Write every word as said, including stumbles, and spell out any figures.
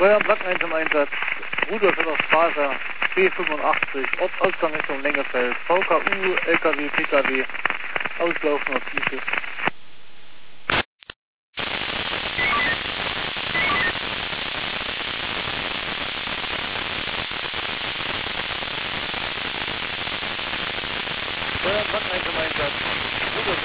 Steuern Blatt eins im Einsatz, Rudolf auf Straße, B fünfundachtzig, Ortsausgang Richtung Lengefeld, V K U, L K W, P K W, auslaufen auf dieses.